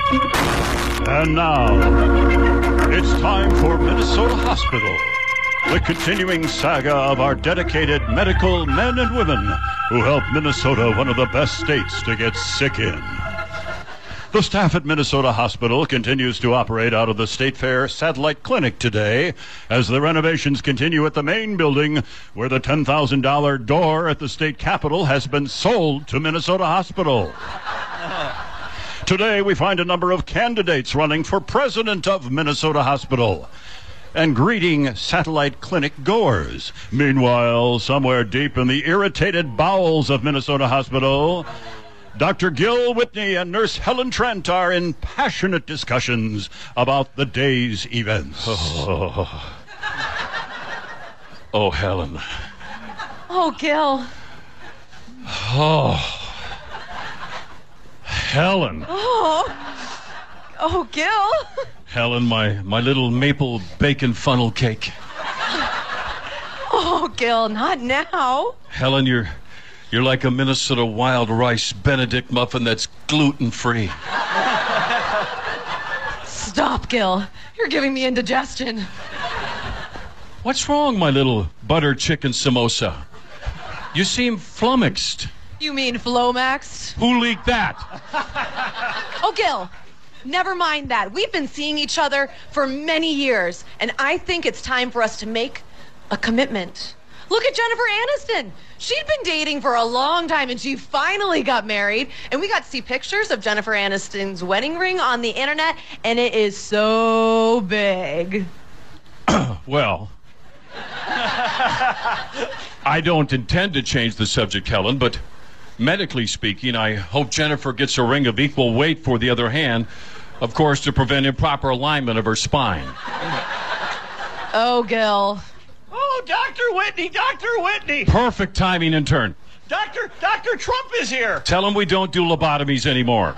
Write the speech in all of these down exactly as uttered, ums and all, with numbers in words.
And now, it's time for Minnesota Hospital, the continuing saga of our dedicated medical men and women who help Minnesota one of the best states to get sick in. The staff at Minnesota Hospital continues to operate out of the State Fair Satellite Clinic today as the renovations continue at the main building where the ten thousand dollars door at the state capitol has been sold to Minnesota Hospital. Today we find a number of candidates running for president of Minnesota Hospital and greeting satellite clinic goers. Meanwhile, somewhere deep in the irritated bowels of Minnesota Hospital, Doctor Gil Whitney and Nurse Helen Trent are in passionate discussions about the day's events. Oh, oh Helen. Oh, Gil. Oh. Helen. Oh. Oh, Gil. Helen, my, my little maple bacon funnel cake. Oh, Gil, not now. Helen, you're... You're like a Minnesota wild rice Benedict muffin that's gluten-free. Stop, Gil. You're giving me indigestion. What's wrong, my little butter chicken samosa? You seem flummoxed. You mean Flomaxed? Who leaked that? Oh, Gil, never mind that. We've been seeing each other for many years, and I think it's time for us to make a commitment. Look at Jennifer Aniston. She'd been dating for a long time, and she finally got married. And we got to see pictures of Jennifer Aniston's wedding ring on the internet, and it is so big. Well, I don't intend to change the subject, Helen, but medically speaking, I hope Jennifer gets a ring of equal weight for the other hand, of course, to prevent improper alignment of her spine. Oh, Gil. Oh, Doctor Whitney, Doctor Whitney. Perfect timing, intern. Doctor, Doctor Trump is here. Tell him we don't do lobotomies anymore.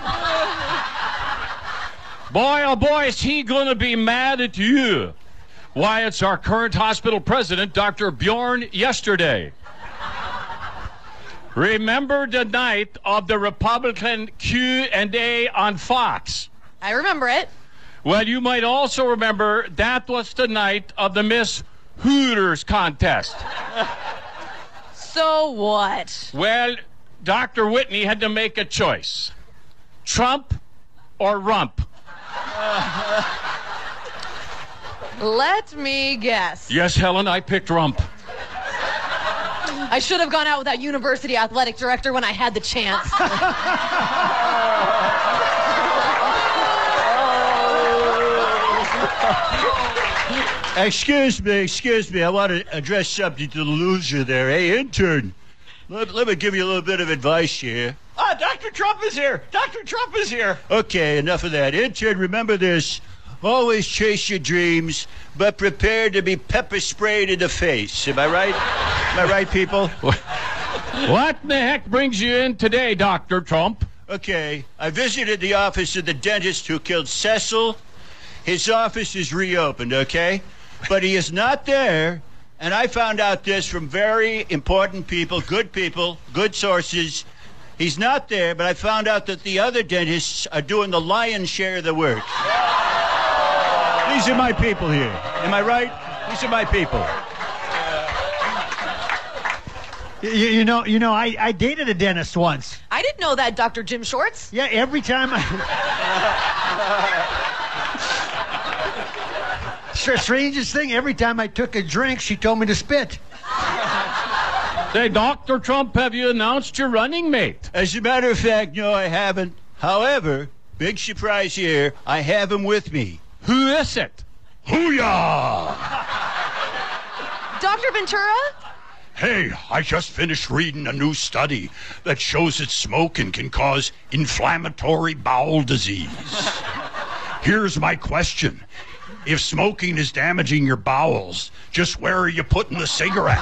Boy, oh boy, is he going to be mad at you. Why, it's our current hospital president, Doctor Bjorn Yesterday. Remember the night of the Republican Q and A on Fox? I remember it. Well, you might also remember that was the night of the Miss Hooters contest. So what? Well, Doctor Whitney had to make a choice. Trump or rump? Let me guess. Yes, Helen, I picked rump. I should have gone out with that university athletic director when I had the chance. Excuse me, excuse me. I want to address something to the loser there. Hey, intern, let, let me give you a little bit of advice here. Ah, Doctor Trump is here. Doctor Trump is here. Okay, enough of that. Intern, remember this. Always chase your dreams, but prepare to be pepper sprayed in the face. Am I right? Am I right, people? What in the heck brings you in today, Doctor Trump? Okay, I visited the office of the dentist who killed Cecil. His office is reopened, okay? But he is not there, and I found out this from very important people, good people, good sources. He's not there, but I found out that the other dentists are doing the lion's share of the work. These are my people here. Am I right? These are my people. You, you know, you know, I, I dated a dentist once. I didn't know that, Doctor Jim Shorts. Yeah, every time I... Strangest thing, every time I took a drink, she told me to spit. Say, Doctor Trump, have you announced your running mate? As a matter of fact, no, I haven't. However, big surprise here, I have him with me. Who is it? Hoo-yah! Doctor Ventura? Hey, I just finished reading a new study that shows that smoking can cause inflammatory bowel disease. Here's my question. If smoking is damaging your bowels, just where are you putting the cigarette?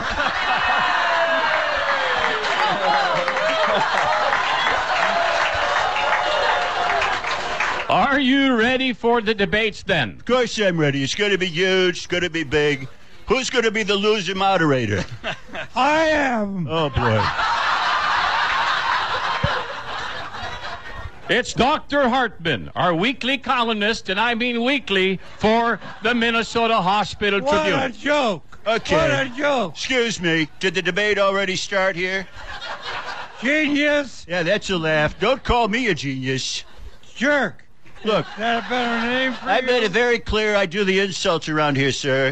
Are you ready for the debates then? Of course I'm ready. It's going to be huge. It's going to be big. Who's going to be the loser moderator? I am. Oh, boy. It's Doctor Hartman, our weekly columnist, and I mean weekly, for the Minnesota Hospital What Tribune. a joke. Okay. What a joke. Excuse me. Did the debate already start here? Genius. Yeah, that's a laugh. Don't call me a genius. Jerk. Look, Is that a better name for I you? made it very clear I do the insults around here, sir.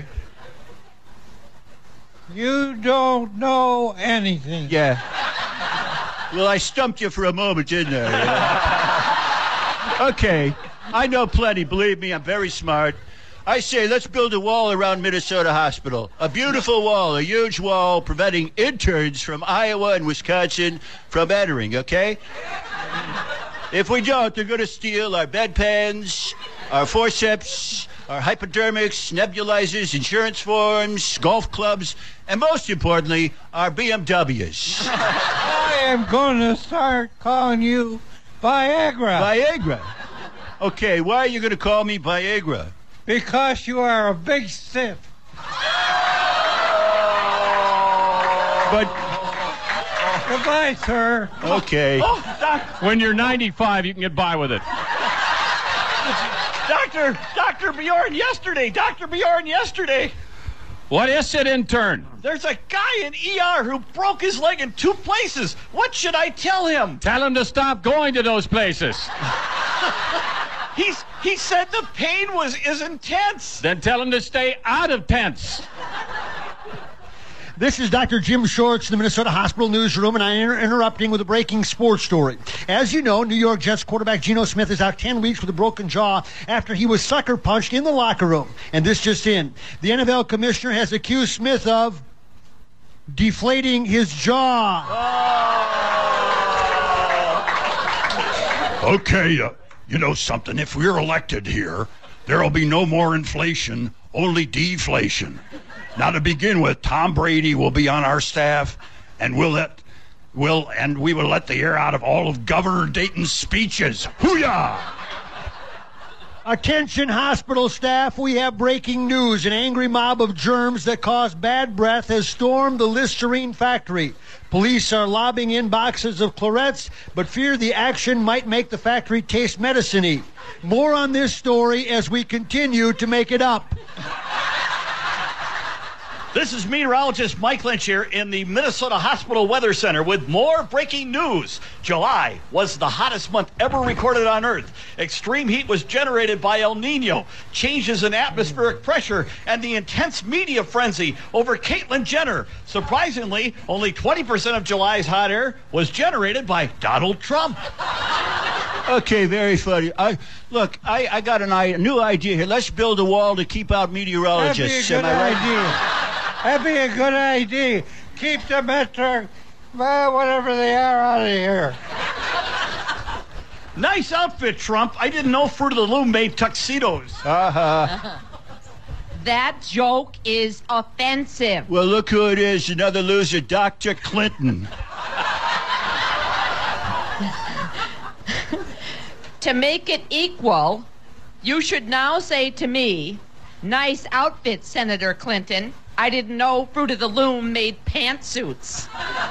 You don't know anything. Yeah. Well, I stumped you for a moment, didn't I? Okay. I know plenty. Believe me, I'm very smart. I say let's build a wall around Minnesota Hospital. A beautiful wall, a huge wall preventing interns from Iowa and Wisconsin from entering, okay? If we don't, they're going to steal our bedpans, our forceps, our hypodermics, nebulizers, insurance forms, golf clubs, and most importantly, our B M Ws. I am going to start calling you Viagra. Viagra. Okay, why are you going to call me Viagra? Because you are a big stiff. But, Goodbye, sir. okay. When you're ninety-five, you can get by with it. Doctor, Doctor Bjorn, yesterday, Doctor Bjorn, yesterday. What is it, intern? There's a guy in E R who broke his leg in two places. What should I tell him? Tell him to stop going to those places. He's he said the pain was is intense. Then tell him to stay out of tents. This is Doctor Jim Shorts in the Minnesota Hospital Newsroom, and I'm inter- interrupting with a breaking sports story. As you know, New York Jets quarterback Geno Smith is out ten weeks with a broken jaw after he was sucker punched in the locker room. And this just in. The N F L commissioner has accused Smith of deflating his jaw. Okay, uh, you know something? If we're elected here, there'll be no more inflation, only deflation. Now, to begin with, Tom Brady will be on our staff, and we'll let, we'll, and we will let the air out of all of Governor Dayton's speeches. Hoo-yah! Attention hospital staff, we have breaking news. An angry mob of germs that cause bad breath has stormed the Listerine factory. Police are lobbing in boxes of Clarettes, but fear the action might make the factory taste medicine-y. More on this story as we continue to make it up. This is meteorologist Mike Lynch here in the Minnesota Hospital Weather Center with more breaking news. July was the hottest month ever recorded on Earth. Extreme heat was generated by El Nino, changes in atmospheric pressure, and the intense media frenzy over Caitlyn Jenner. Surprisingly, only twenty percent of July's hot air was generated by Donald Trump. Okay, very funny. I Look, I, I got an I- a new idea here. Let's build a wall to keep out That'd be a meteorologists. good Am I right? idea. That'd be a good idea. Keep the metro, well, whatever they are, out of here. Nice outfit, Trump. I didn't know Fruit of the Loom made tuxedos. Uh-huh. That joke is offensive. Well, look who it is. Another loser, Doctor Clinton. To make it equal, you should now say to me, nice outfit, Senator Clinton. I didn't know Fruit of the Loom made pantsuits.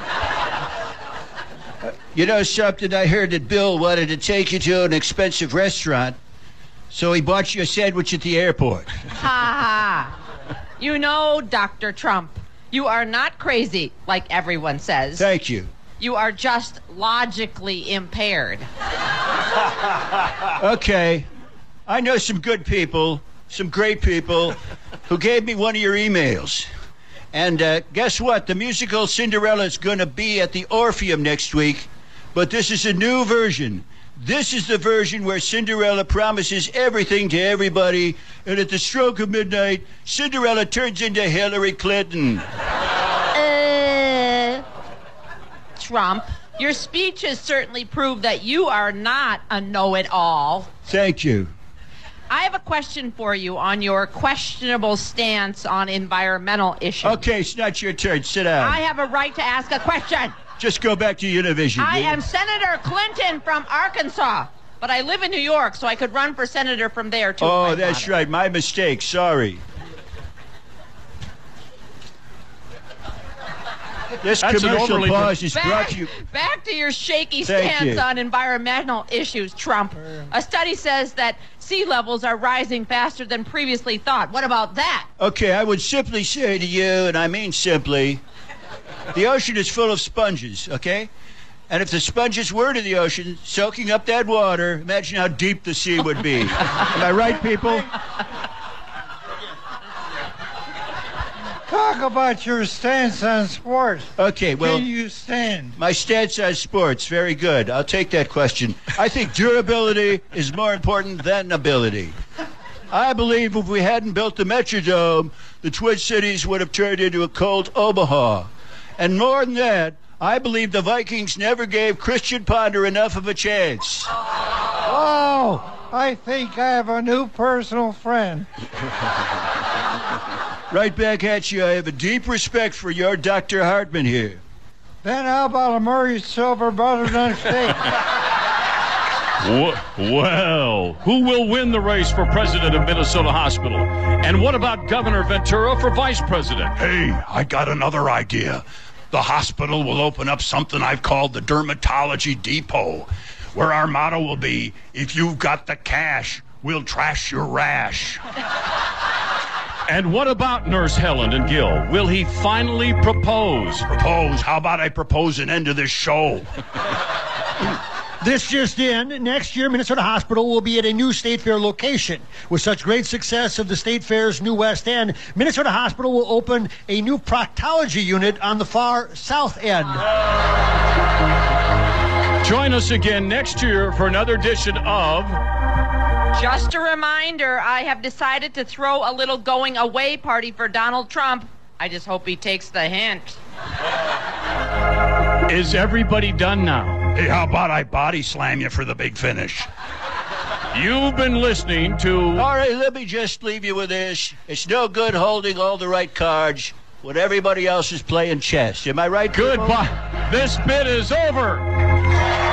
You know something? I heard that Bill wanted to take you to an expensive restaurant, so he bought you a sandwich at the airport. Ha ha. You know, Doctor Trump, you are not crazy, like everyone says. Thank you. You are just logically impaired. Okay. I know some good people, some great people, who gave me one of your emails. And uh, guess what? The musical Cinderella is going to be at the Orpheum next week, but this is a new version. This is the version where Cinderella promises everything to everybody, and at the stroke of midnight, Cinderella turns into Hillary Clinton. Uh, Trump, your speeches certainly prove that you are not a know-it-all. Thank you. I have a question for you on your questionable stance on environmental issues. Okay, it's not your turn. Sit down. I have a right to ask a question. Just go back to Univision. I will you? am Senator Clinton from Arkansas, but I live in New York, so I could run for senator from there, too. Oh, if I that's wanted. right. My mistake. Sorry. This That's an commercial overly- pause is brought Back, to you. back to your shaky Thank stance you. on environmental issues, Trump. A study says that sea levels are rising faster than previously thought. What about that? Okay, I would simply say to you, and I mean simply, the ocean is full of sponges, okay? And if the sponges were to the ocean, soaking up that water, imagine how deep the sea would be. Am I right, people? Talk about your stance on sports. Okay, well, Can you stand? my stance on sports, very good. I'll take that question. I think durability is more important than ability. I believe if we hadn't built the Metrodome, the Twin Cities would have turned into a cold Omaha. And more than that, I believe the Vikings never gave Christian Ponder enough of a chance. Oh, I think I have a new personal friend. Right back at you. I have a deep respect for your Doctor Hartman here. Then how about a Murray Silver butternut steak? Well, who will win the race for president of Minnesota Hospital? And what about Governor Ventura for vice president? Hey, I got another idea. The hospital will open up something I've called the Dermatology Depot, where our motto will be, if you've got the cash, we'll trash your rash. And what about Nurse Helen and Gil? Will he finally propose? Propose? How about I propose an end to this show? This just in, next year, Minnesota Hospital will be at a new State Fair location. With such great success of the State Fair's new West End, Minnesota Hospital will open a new proctology unit on the far south end. Join us again next year for another edition of... Just a reminder, I have decided to throw a little going away party for Donald Trump. I just hope he takes the hint. Is everybody done now? Hey, how about I body slam you for the big finish? You've been listening to... All right, let me just leave you with this. It's no good holding all the right cards when everybody else is playing chess. Am I right, people? Goodbye. This bit is over.